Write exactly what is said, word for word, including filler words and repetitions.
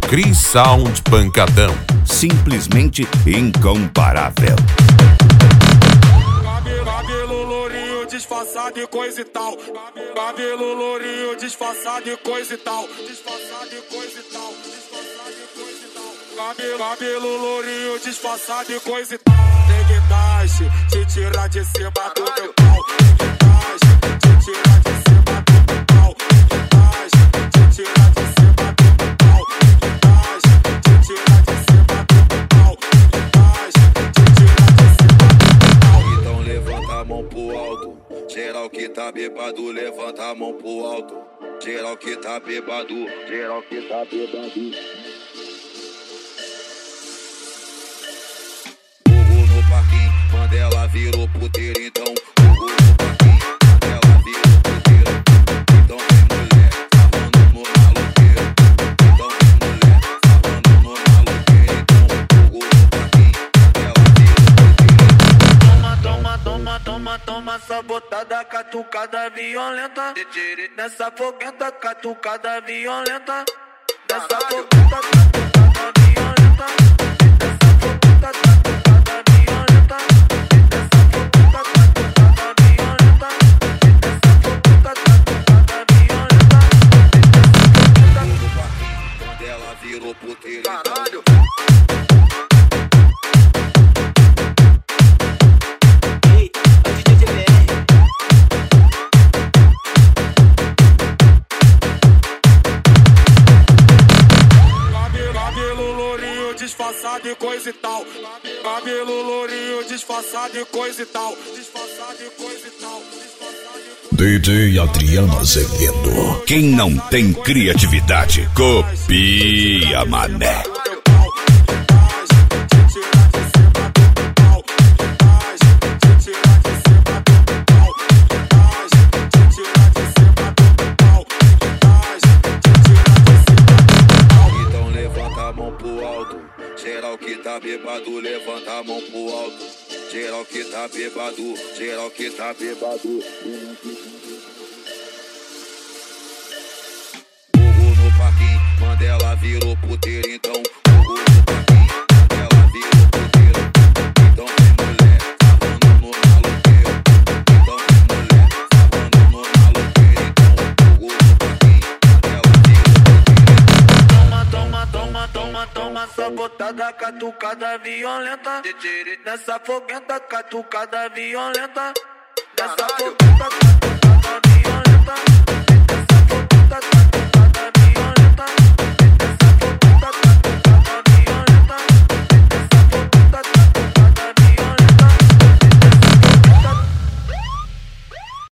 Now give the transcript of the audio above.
Cris Sound Pancadão. Simplesmente incomparável. Cabelo lourinho disfarçado e coisa e tal. Cabelo lourinho disfarçado e coisa e tal. Disfarçado e coisa e tal. Disfarçado e coisa e tal. Cabelo, cabelo lourinho disfarçado e coisa e tal. Neguidade, te tirar de cima do meu pau. Neguidade, te tirar de cima do meu pau. Neguidade, te tirar de cima do meu pau. Neguidade, te tirar de cima do meu pau. Neguidade, te tirar de cima do meu pau. Então levanta a mão pro alto. Geral que tá bêbado, levanta a mão pro alto. Geral que tá bêbado, geral que tá bêbado. Fogo no parquinho, Mandela virou puteiro, então. Fogo no parquinho, Mandela virou puteiro. Então tem mulher falando no maloqueiro. Então tem mulher falando no maloqueiro. Então fogo no parquinho, Mandela virou puteiro. Toma, toma, toma, toma, toma, sabotada, catucada violenta. Nessa foguenta, catucada violenta. Nessa foguenta, catucada violenta. Nessa foguenta, catucada violenta. Nessa foguenta, catucada violenta. Nessa foguenta, catucada violenta. Fogo no parquinho, Mandela virou puteiro. Caralho! Disfarçado e coisa e tal. Cabelo lourinho disfarçado e coisa e tal. Disfarçado e coisa e tal. D J Adriano Azevedo. Quem não tem criatividade, copia, mané. Então levanta a mão pro alto. Geral que tá bêbado, levanta a mão pro alto. Geral que tá bêbado, geral que tá bêbado. Fogo no parquinho, Mandela virou puteiro, então. Fogo no parquinho, Mandela virou puteiro. Então tem mulher falando no maloqueiro. Então tem mulher falando no maloqueiro. Então fogo no parquinho, Mandela virou puteiro. Toma, toma, toma, toma, toma, sabotada, catucada violenta. Nessa foguenta, catucada violenta. Nessa foguenta, catucada violenta.